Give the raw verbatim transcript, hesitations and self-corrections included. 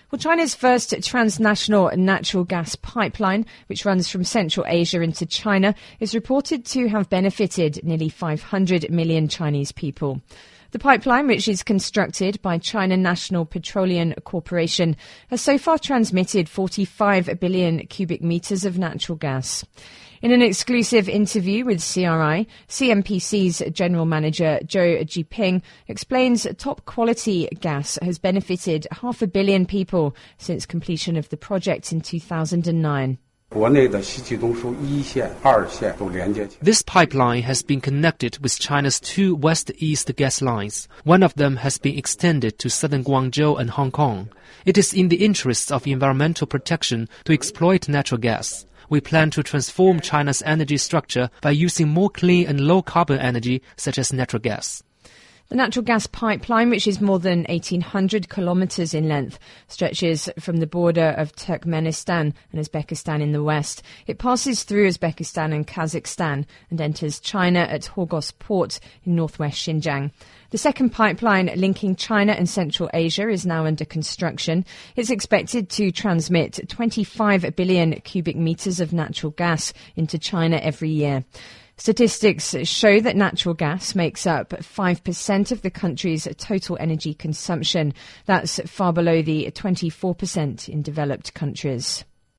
Well, China's first transnational natural gas pipeline, which runs from Central Asia into China, is reported to have benefited nearly five hundred million Chinese people. The pipeline, which is constructed by China National Petroleum Corporation, has so far transmitted forty-five billion cubic meters of natural gas. In an exclusive interview with C R I, C N P C's General Manager Zhou Jiping explains top-quality gas has benefited half a billion people since completion of the project in two thousand nine. This pipeline has been connected with China's two west-east gas lines. One of them has been extended to southern Guangzhou and Hong Kong. It is in the interests of environmental protection to exploit natural gas. We plan to transform China's energy structure by using more clean and low-carbon energy, such as natural gas. The natural gas pipeline, which is more than eighteen hundred kilometres in length, stretches from the border of Turkmenistan and Uzbekistan in the west. It passes through Uzbekistan and Kazakhstan and enters China at Horgos Port in northwest Xinjiang. The second pipeline linking China and Central Asia is now under construction. It's expected to transmit twenty-five billion cubic metres of natural gas into China every year. Statistics show that natural gas makes up five percent of the country's total energy consumption. That's far below the twenty-four percent in developed countries.